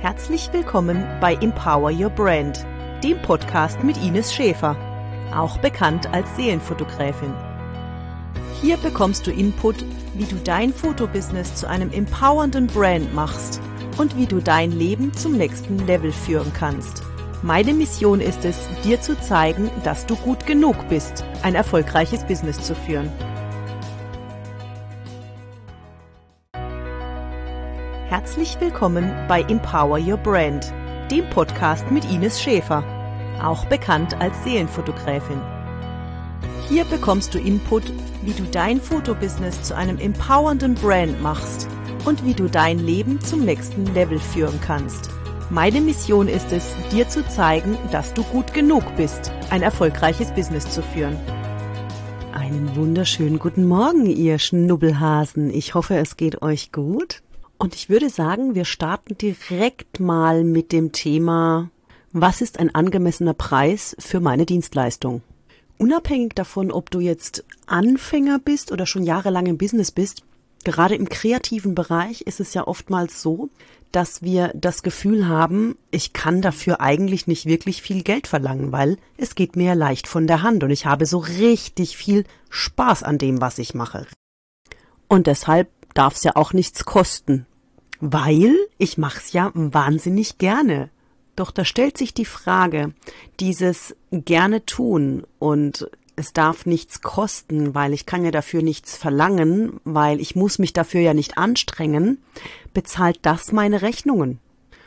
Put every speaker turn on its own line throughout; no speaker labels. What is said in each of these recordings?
Herzlich willkommen bei Empower Your Brand, dem Podcast mit Ines Schäfer, auch bekannt als Seelenfotogräfin. Hier bekommst du Input, wie du dein Fotobusiness zu einem empowernden Brand machst und wie du dein Leben zum nächsten Level führen kannst. Meine Mission ist es, dir zu zeigen, dass du gut genug bist, ein erfolgreiches Business zu führen. Herzlich willkommen bei Empower Your Brand, dem Podcast mit Ines Schäfer, auch bekannt als Seelenfotogräfin. Hier bekommst du Input, wie du dein Fotobusiness zu einem empowernden Brand machst und wie du dein Leben zum nächsten Level führen kannst. Meine Mission ist es, dir zu zeigen, dass du gut genug bist, ein erfolgreiches Business zu führen. Einen wunderschönen guten Morgen, ihr Schnubbelhasen. Ich hoffe, es geht euch gut. Und ich würde sagen, wir starten direkt mal mit dem Thema, was ist ein angemessener Preis für meine Dienstleistung? Unabhängig davon, ob du jetzt Anfänger bist oder schon jahrelang im Business bist, gerade im kreativen Bereich ist es ja oftmals so, dass wir das Gefühl haben, ich kann dafür eigentlich nicht wirklich viel Geld verlangen, weil es geht mir leicht von der Hand und ich habe so richtig viel Spaß an dem, was ich mache. Und deshalb darf es ja auch nichts kosten, weil ich mache es ja wahnsinnig gerne. Doch da stellt sich die Frage, dieses gerne tun und es darf nichts kosten, weil ich kann ja dafür nichts verlangen, weil ich muss mich dafür ja nicht anstrengen, bezahlt das meine Rechnungen?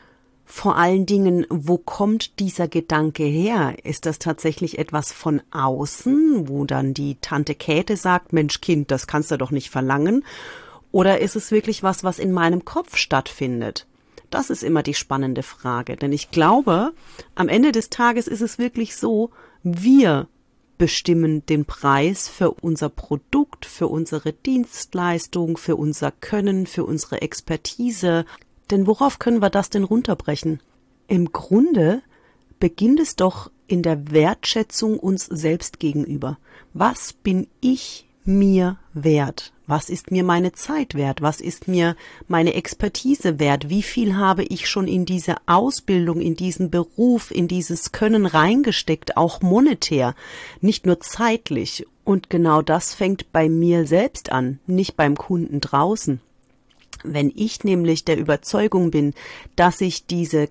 Vor allen Dingen, wo kommt dieser Gedanke her? Ist das tatsächlich etwas von außen, wo dann die Tante Käthe sagt, Mensch Kind, das kannst du doch nicht verlangen? Oder ist es wirklich was in meinem Kopf stattfindet? Das ist immer die spannende Frage, denn ich glaube, am Ende des Tages ist es wirklich so, wir bestimmen den Preis für unser Produkt, für unsere Dienstleistung, für unser Können, für unsere Expertise. Denn worauf können wir das denn runterbrechen? Im Grunde beginnt es doch in der Wertschätzung uns selbst gegenüber. Was bin ich mir wert? Was ist mir meine Zeit wert? Was ist mir meine Expertise wert? Wie viel habe ich schon in diese Ausbildung, in diesen Beruf, in dieses Können reingesteckt, auch monetär, nicht nur zeitlich? Und genau das fängt bei mir selbst an, nicht beim Kunden draußen. Wenn ich nämlich der Überzeugung bin, dass ich diese,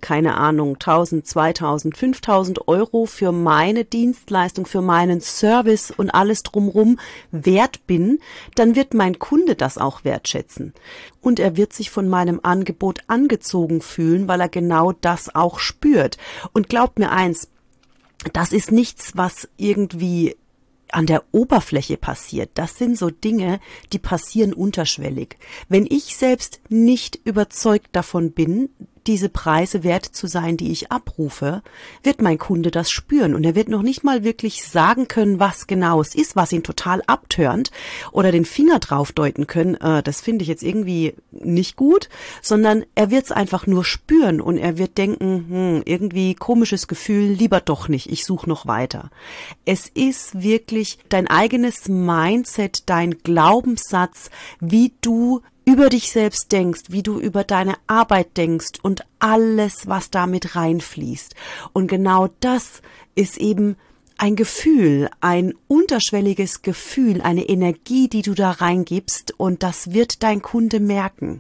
1.000, 2.000, 5.000 Euro für meine Dienstleistung, für meinen Service und alles drumherum wert bin, dann wird mein Kunde das auch wertschätzen. Und er wird sich von meinem Angebot angezogen fühlen, weil er genau das auch spürt. Und glaubt mir eins, das ist nichts, was irgendwie an der Oberfläche passiert. Das sind so Dinge, die passieren unterschwellig. Wenn ich selbst nicht überzeugt davon bin, diese Preise wert zu sein, die ich abrufe, wird mein Kunde das spüren und er wird noch nicht mal wirklich sagen können, was genau es ist, was ihn total abturnt oder den Finger drauf deuten können, das finde ich jetzt irgendwie nicht gut, sondern er wird es einfach nur spüren und er wird denken, irgendwie komisches Gefühl, lieber doch nicht, ich suche noch weiter. Es ist wirklich dein eigenes Mindset, dein Glaubenssatz, wie du über dich selbst denkst, wie du über deine Arbeit denkst und alles, was damit reinfließt. Und genau das ist eben ein Gefühl, ein unterschwelliges Gefühl, eine Energie, die du da reingibst und das wird dein Kunde merken.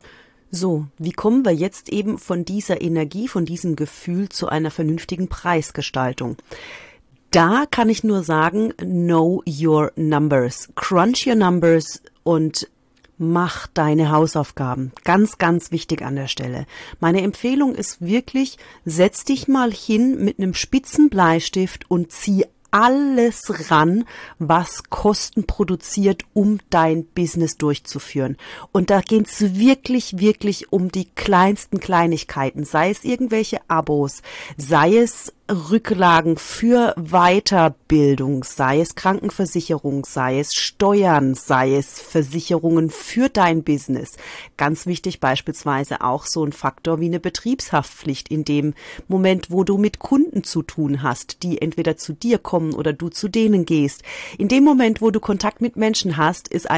So, wie kommen wir jetzt eben von dieser Energie, von diesem Gefühl zu einer vernünftigen Preisgestaltung? Da kann ich nur sagen, know your numbers, crunch your numbers und mach deine Hausaufgaben. Ganz, ganz wichtig an der Stelle. Meine Empfehlung ist wirklich, setz dich mal hin mit einem spitzen Bleistift und zieh alles ran, was Kosten produziert, um dein Business durchzuführen. Und da geht es wirklich, wirklich um die kleinsten Kleinigkeiten, sei es irgendwelche Abos, sei es Rücklagen für Weiterbildung, sei es Krankenversicherung, sei es Steuern, sei es Versicherungen für dein Business. Ganz wichtig beispielsweise auch so ein Faktor wie eine Betriebshaftpflicht in dem Moment, wo du mit Kunden zu tun hast, die entweder zu dir kommen oder du zu denen gehst. In dem Moment, wo du Kontakt mit Menschen hast, ist eine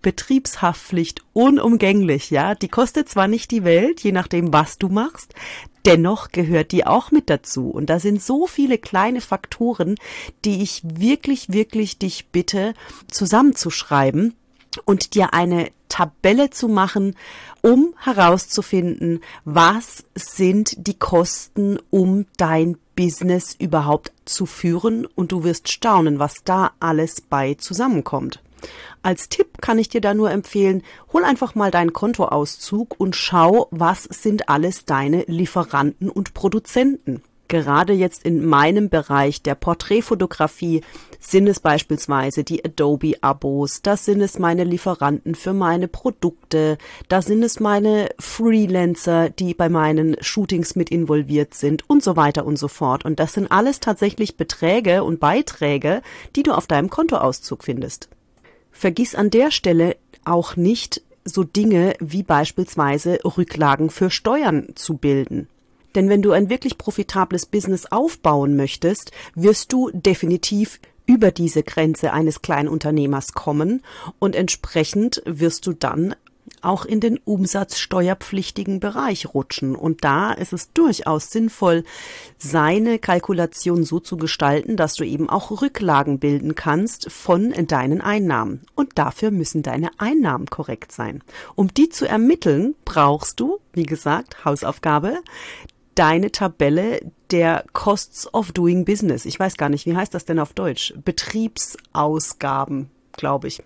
Betriebshaftpflicht unumgänglich, ja. Die kostet zwar nicht die Welt, je nachdem, was du machst, dennoch gehört die auch mit dazu. Und da sind so viele kleine Faktoren, die ich wirklich, wirklich dich bitte, zusammenzuschreiben und dir eine Tabelle zu machen, um herauszufinden, was sind die Kosten, um dein Business überhaupt zu führen, und du wirst staunen, was da alles bei zusammenkommt. Als Tipp kann ich dir da nur empfehlen, hol einfach mal deinen Kontoauszug und schau, was sind alles deine Lieferanten und Produzenten. Gerade jetzt in meinem Bereich der Porträtfotografie sind es beispielsweise die Adobe-Abos, das sind es meine Lieferanten für meine Produkte, da sind es meine Freelancer, die bei meinen Shootings mit involviert sind und so weiter und so fort. Und das sind alles tatsächlich Beträge und Beiträge, die du auf deinem Kontoauszug findest. Vergiss an der Stelle auch nicht, so Dinge wie beispielsweise Rücklagen für Steuern zu bilden. Denn wenn du ein wirklich profitables Business aufbauen möchtest, wirst du definitiv über diese Grenze eines Kleinunternehmers kommen und entsprechend wirst du dann auch in den umsatzsteuerpflichtigen Bereich rutschen. Und da ist es durchaus sinnvoll, seine Kalkulation so zu gestalten, dass du eben auch Rücklagen bilden kannst von deinen Einnahmen. Und dafür müssen deine Einnahmen korrekt sein. Um die zu ermitteln, brauchst du, wie gesagt, Hausaufgabe, deine Tabelle der Costs of Doing Business. Ich weiß gar nicht, wie heißt das denn auf Deutsch? Betriebsausgaben, glaube ich.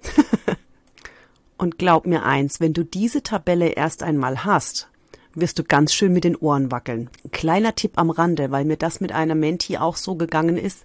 Und glaub mir eins, wenn du diese Tabelle erst einmal hast, wirst du ganz schön mit den Ohren wackeln. Ein kleiner Tipp am Rande, weil mir das mit einer Mentee auch so gegangen ist.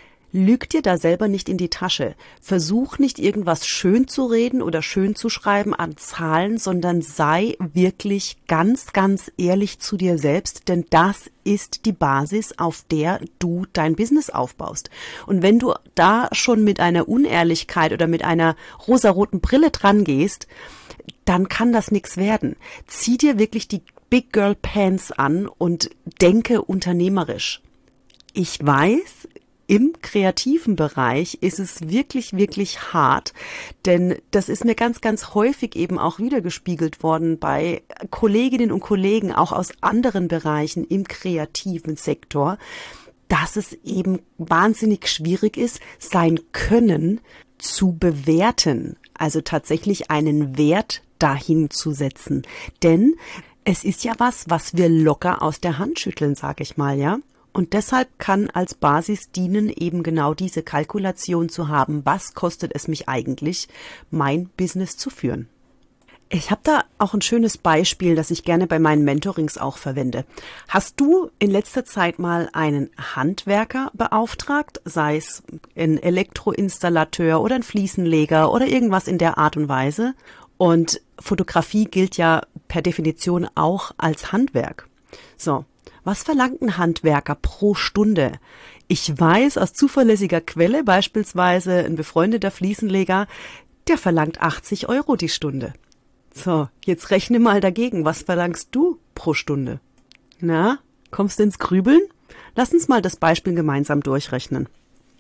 Lüg dir da selber nicht in die Tasche. Versuch nicht irgendwas schön zu reden oder schön zu schreiben an Zahlen, sondern sei wirklich ganz, ganz ehrlich zu dir selbst, denn das ist die Basis, auf der du dein Business aufbaust. Und wenn du da schon mit einer Unehrlichkeit oder mit einer rosaroten Brille dran gehst, dann kann das nichts werden. Zieh dir wirklich die Big Girl Pants an und denke unternehmerisch. Ich weiß, im kreativen Bereich ist es wirklich, wirklich hart, denn das ist mir ganz, ganz häufig eben auch wiedergespiegelt worden bei Kolleginnen und Kollegen, auch aus anderen Bereichen im kreativen Sektor, dass es eben wahnsinnig schwierig ist, sein Können zu bewerten, also tatsächlich einen Wert dahin zu setzen. Denn es ist ja was wir locker aus der Hand schütteln, sage ich mal, ja. Und deshalb kann als Basis dienen, eben genau diese Kalkulation zu haben, was kostet es mich eigentlich, mein Business zu führen. Ich habe da auch ein schönes Beispiel, das ich gerne bei meinen Mentorings auch verwende. Hast du in letzter Zeit mal einen Handwerker beauftragt, sei es ein Elektroinstallateur oder ein Fliesenleger oder irgendwas in der Art und Weise? Und Fotografie gilt ja per Definition auch als Handwerk. So. Was verlangt ein Handwerker pro Stunde? Ich weiß aus zuverlässiger Quelle, beispielsweise ein befreundeter Fliesenleger, der verlangt 80 € die Stunde. So, jetzt rechne mal dagegen. Was verlangst du pro Stunde? Na, kommst du ins Grübeln? Lass uns mal das Beispiel gemeinsam durchrechnen.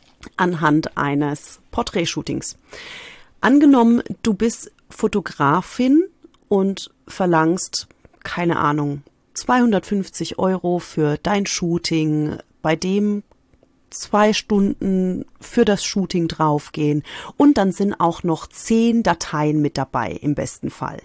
Anhand eines Porträtshootings. Angenommen, du bist Fotografin und verlangst, keine Ahnung, 250 € für dein Shooting, bei dem 2 Stunden für das Shooting draufgehen und dann sind auch noch 10 Dateien mit dabei im besten Fall.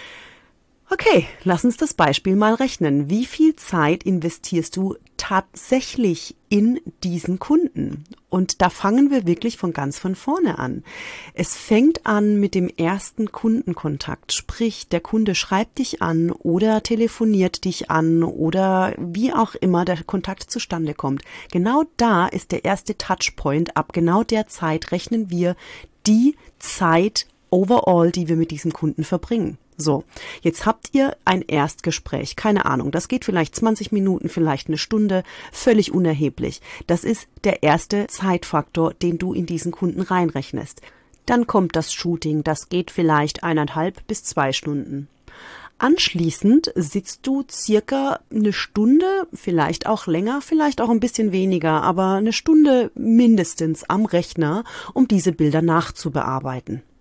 Okay, lass uns das Beispiel mal rechnen. Wie viel Zeit investierst du tatsächlich in diesen Kunden? Und da fangen wir wirklich von vorne an. Es fängt an mit dem ersten Kundenkontakt. Sprich, der Kunde schreibt dich an oder telefoniert dich an oder wie auch immer der Kontakt zustande kommt. Genau da ist der erste Touchpoint. Ab genau der Zeit rechnen wir die Zeit overall, die wir mit diesem Kunden verbringen. So, jetzt habt ihr ein Erstgespräch, keine Ahnung, das geht vielleicht 20 Minuten, vielleicht eine Stunde, völlig unerheblich. Das ist der erste Zeitfaktor, den du in diesen Kunden reinrechnest. Dann kommt das Shooting, das geht vielleicht 1,5 bis 2 Stunden. Anschließend sitzt du circa eine Stunde, vielleicht auch länger, vielleicht auch ein bisschen weniger, aber eine Stunde mindestens am Rechner, um diese Bilder nachzubearbeiten.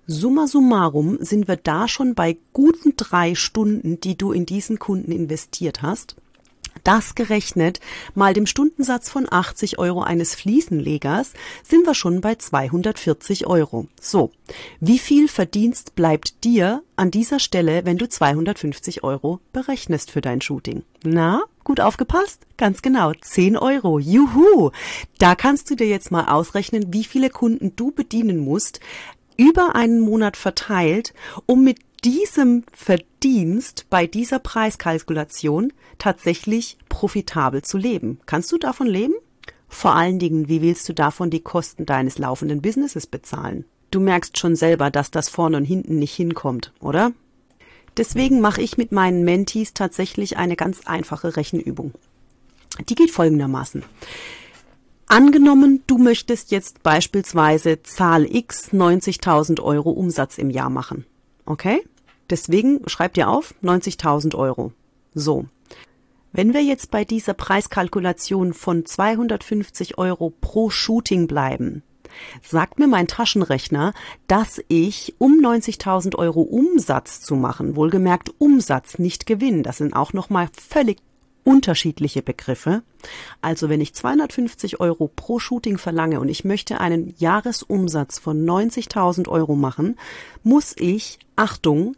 Summa summarum sind wir da schon bei guten 3 Stunden, die du in diesen Kunden investiert hast. Das gerechnet mal dem Stundensatz von 80 € eines Fliesenlegers sind wir schon bei 240 €. So, wie viel Verdienst bleibt dir an dieser Stelle, wenn du 250 € berechnest für dein Shooting? Na, gut aufgepasst? Ganz genau, 10 €. Juhu! Da kannst du dir jetzt mal ausrechnen, wie viele Kunden du bedienen musst, über einen Monat verteilt, um mit diesem Verdienst bei dieser Preiskalkulation tatsächlich profitabel zu leben. Kannst du davon leben? Vor allen Dingen, wie willst du davon die Kosten deines laufenden Businesses bezahlen? Du merkst schon selber, dass das vorne und hinten nicht hinkommt, oder? Deswegen mache ich mit meinen Mentees tatsächlich eine ganz einfache Rechenübung. Die geht folgendermaßen. Angenommen, du möchtest jetzt beispielsweise Zahl X 90.000 € Umsatz im Jahr machen. Okay? Deswegen schreib dir auf 90.000 €. So. Wenn wir jetzt bei dieser Preiskalkulation von 250 € pro Shooting bleiben, sagt mir mein Taschenrechner, dass ich, um 90.000 € Umsatz zu machen, wohlgemerkt Umsatz, nicht Gewinn, das sind auch nochmal völlig unterschiedliche Begriffe. Also wenn ich 250 € pro Shooting verlange und ich möchte einen Jahresumsatz von 90.000 € machen, muss ich, Achtung,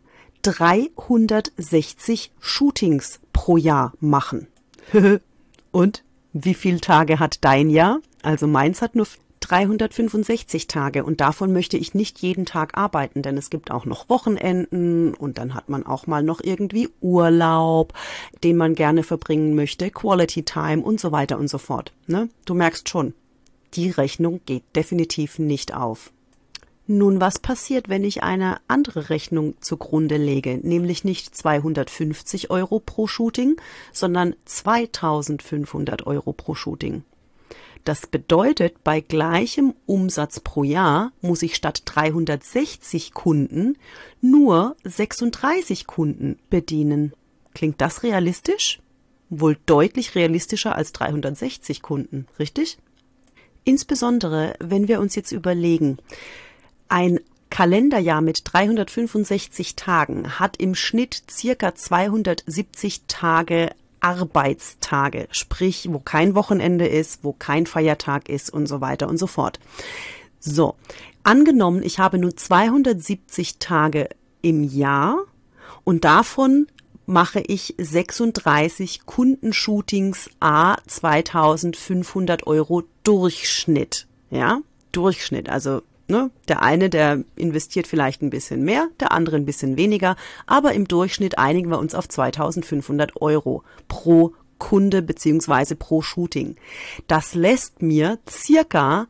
360 Shootings pro Jahr machen. Und wie viele Tage hat dein Jahr? Also meins hat nur 365 Tage und davon möchte ich nicht jeden Tag arbeiten, denn es gibt auch noch Wochenenden und dann hat man auch mal noch irgendwie Urlaub, den man gerne verbringen möchte, Quality Time und so weiter und so fort. Ne? Du merkst schon, die Rechnung geht definitiv nicht auf. Nun, was passiert, wenn ich eine andere Rechnung zugrunde lege, nämlich nicht 250 € pro Shooting, sondern 2.500 € pro Shooting? Das bedeutet, bei gleichem Umsatz pro Jahr muss ich statt 360 Kunden nur 36 Kunden bedienen. Klingt das realistisch? Wohl deutlich realistischer als 360 Kunden, richtig? Insbesondere, wenn wir uns jetzt überlegen, ein Kalenderjahr mit 365 Tagen hat im Schnitt circa 270 Tage Arbeitstage, sprich, wo kein Wochenende ist, wo kein Feiertag ist und so weiter und so fort. So, angenommen, ich habe nur 270 Tage im Jahr und davon mache ich 36 Kundenshootings à 2.500 € Durchschnitt. Ja, Durchschnitt, also der eine, der investiert vielleicht ein bisschen mehr, der andere ein bisschen weniger, aber im Durchschnitt einigen wir uns auf 2.500 € pro Kunde bzw. pro Shooting. Das lässt mir circa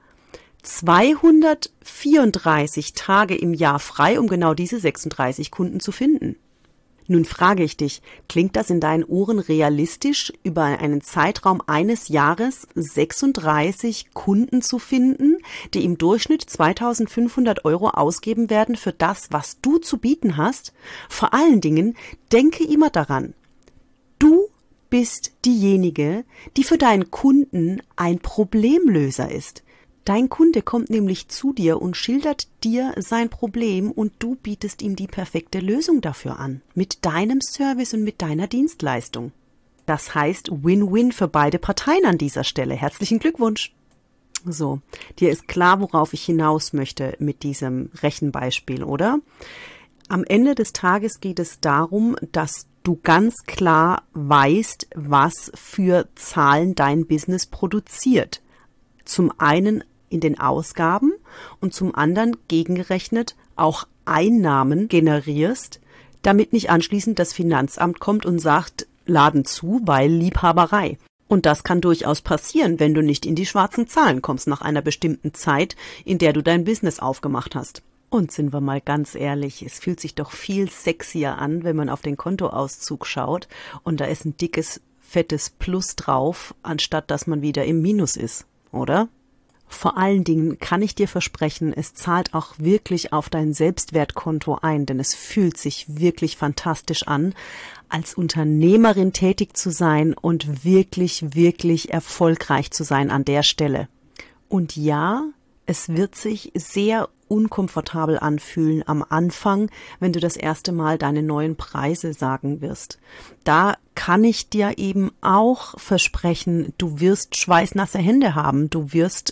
234 Tage im Jahr frei, um genau diese 36 Kunden zu finden. Nun frage ich dich, klingt das in deinen Ohren realistisch, über einen Zeitraum eines Jahres 36 Kunden zu finden, die im Durchschnitt 2.500 € ausgeben werden für das, was du zu bieten hast? Vor allen Dingen, denke immer daran, du bist diejenige, die für deinen Kunden ein Problemlöser ist. Dein Kunde kommt nämlich zu dir und schildert dir sein Problem und du bietest ihm die perfekte Lösung dafür an. Mit deinem Service und mit deiner Dienstleistung. Das heißt Win-Win für beide Parteien an dieser Stelle. Herzlichen Glückwunsch. So, dir ist klar, worauf ich hinaus möchte mit diesem Rechenbeispiel, oder? Am Ende des Tages geht es darum, dass du ganz klar weißt, was für Zahlen dein Business produziert. Zum einen in den Ausgaben und zum anderen gegengerechnet auch Einnahmen generierst, damit nicht anschließend das Finanzamt kommt und sagt, Laden zu, weil Liebhaberei. Und das kann durchaus passieren, wenn du nicht in die schwarzen Zahlen kommst nach einer bestimmten Zeit, in der du dein Business aufgemacht hast. Und sind wir mal ganz ehrlich, es fühlt sich doch viel sexier an, wenn man auf den Kontoauszug schaut und da ist ein dickes, fettes Plus drauf, anstatt dass man wieder im Minus ist, oder? Vor allen Dingen kann ich dir versprechen, es zahlt auch wirklich auf dein Selbstwertkonto ein, denn es fühlt sich wirklich fantastisch an, als Unternehmerin tätig zu sein und wirklich, wirklich erfolgreich zu sein an der Stelle. Und ja, es wird sich sehr unkomfortabel anfühlen am Anfang, wenn du das erste Mal deine neuen Preise sagen wirst. Da kann ich dir eben auch versprechen, du wirst schweißnasse Hände haben, du wirst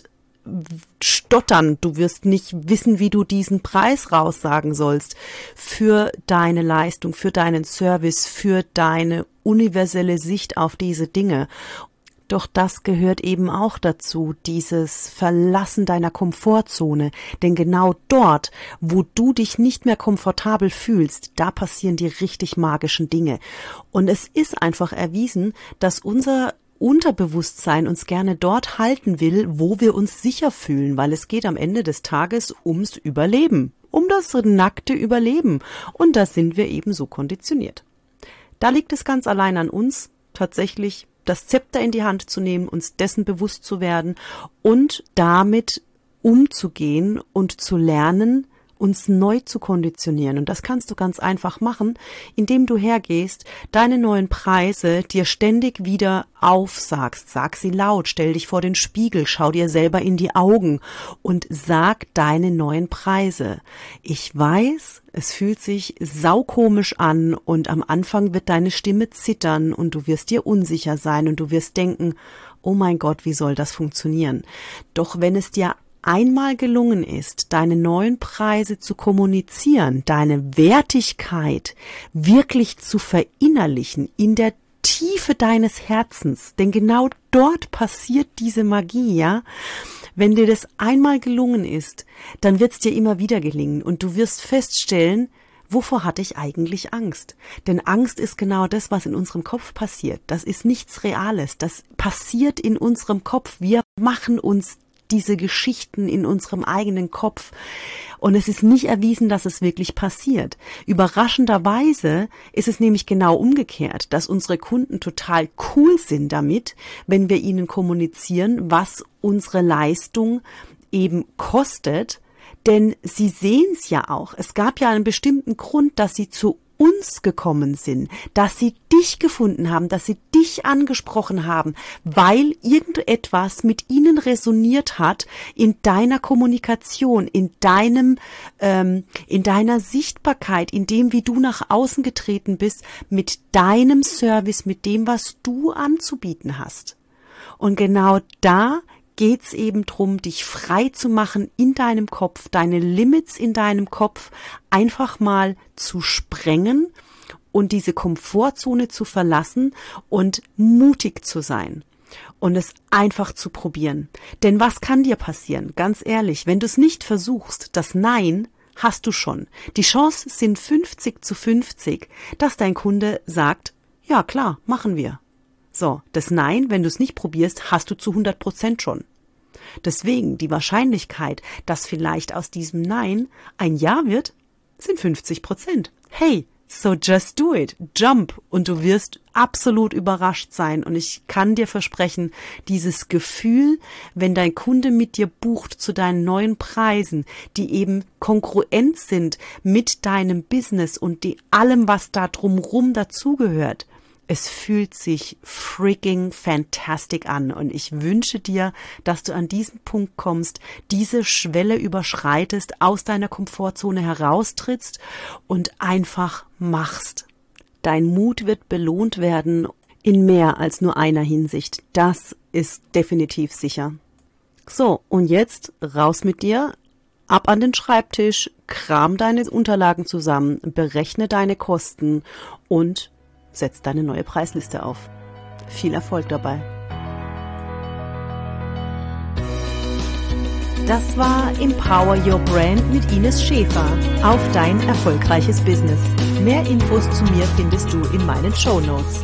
stottern, du wirst nicht wissen, wie du diesen Preis raussagen sollst für deine Leistung, für deinen Service, für deine universelle Sicht auf diese Dinge. Doch das gehört eben auch dazu, dieses Verlassen deiner Komfortzone. Denn genau dort, wo du dich nicht mehr komfortabel fühlst, da passieren die richtig magischen Dinge. Und es ist einfach erwiesen, dass unser Unterbewusstsein uns gerne dort halten will, wo wir uns sicher fühlen, weil es geht am Ende des Tages ums Überleben, um das nackte Überleben. Und da sind wir eben so konditioniert. Da liegt es ganz allein an uns, tatsächlich das Zepter in die Hand zu nehmen, uns dessen bewusst zu werden und damit umzugehen und zu lernen, uns neu zu konditionieren. Und das kannst du ganz einfach machen, indem du hergehst, deine neuen Preise dir ständig wieder aufsagst. Sag sie laut, stell dich vor den Spiegel, schau dir selber in die Augen und sag deine neuen Preise. Ich weiß, es fühlt sich saukomisch an und am Anfang wird deine Stimme zittern und du wirst dir unsicher sein und du wirst denken, oh mein Gott, wie soll das funktionieren? Doch wenn es dir einmal gelungen ist, deine neuen Preise zu kommunizieren, deine Wertigkeit wirklich zu verinnerlichen in der Tiefe deines Herzens, denn genau dort passiert diese Magie, ja? Wenn dir das einmal gelungen ist, dann wird es dir immer wieder gelingen und du wirst feststellen, wovor hatte ich eigentlich Angst? Denn Angst ist genau das, was in unserem Kopf passiert. Das ist nichts Reales, das passiert in unserem Kopf. Wir machen uns diese Geschichten in unserem eigenen Kopf. Und es ist nicht erwiesen, dass es wirklich passiert. Überraschenderweise ist es nämlich genau umgekehrt, dass unsere Kunden total cool sind damit, wenn wir ihnen kommunizieren, was unsere Leistung eben kostet. Denn sie sehen es ja auch. Es gab ja einen bestimmten Grund, dass sie zu uns gekommen sind, dass sie dich gefunden haben, dass sie dich angesprochen haben, weil irgendetwas mit ihnen resoniert hat in deiner Kommunikation, in deiner Sichtbarkeit, in dem, wie du nach außen getreten bist, mit deinem Service, mit dem, was du anzubieten hast. Und genau da geht's eben drum, dich frei zu machen in deinem Kopf, deine Limits in deinem Kopf einfach mal zu sprengen und diese Komfortzone zu verlassen und mutig zu sein und es einfach zu probieren. Denn was kann dir passieren? Ganz ehrlich, wenn du es nicht versuchst, das Nein hast du schon. Die Chancen sind 50-50, dass dein Kunde sagt, ja klar, machen wir. So, das Nein, wenn du es nicht probierst, hast du zu 100% schon. Deswegen die Wahrscheinlichkeit, dass vielleicht aus diesem Nein ein Ja wird, sind 50%. Hey, so just do it, jump und du wirst absolut überrascht sein. Und ich kann dir versprechen, dieses Gefühl, wenn dein Kunde mit dir bucht zu deinen neuen Preisen, die eben kongruent sind mit deinem Business und die allem, was da drumrum dazugehört, es fühlt sich freaking fantastic an und ich wünsche dir, dass du an diesen Punkt kommst, diese Schwelle überschreitest, aus deiner Komfortzone heraustrittst und einfach machst. Dein Mut wird belohnt werden in mehr als nur einer Hinsicht. Das ist definitiv sicher. So, und jetzt raus mit dir, ab an den Schreibtisch, kram deine Unterlagen zusammen, berechne deine Kosten und setz deine neue Preisliste auf. Viel Erfolg dabei. Das war Empower Your Brand mit Ines Schäfer auf dein erfolgreiches Business. Mehr Infos zu mir findest du in meinen Shownotes.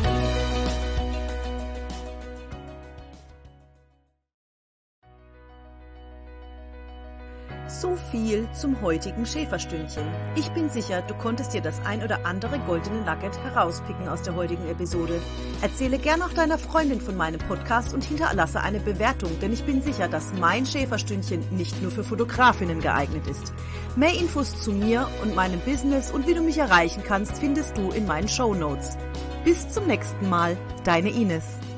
So viel zum heutigen Schäferstündchen. Ich bin sicher, du konntest dir das ein oder andere goldene Nugget herauspicken aus der heutigen Episode. Erzähle gern auch deiner Freundin von meinem Podcast und hinterlasse eine Bewertung, denn ich bin sicher, dass mein Schäferstündchen nicht nur für Fotografinnen geeignet ist. Mehr Infos zu mir und meinem Business und wie du mich erreichen kannst, findest du in meinen Shownotes. Bis zum nächsten Mal, deine Ines.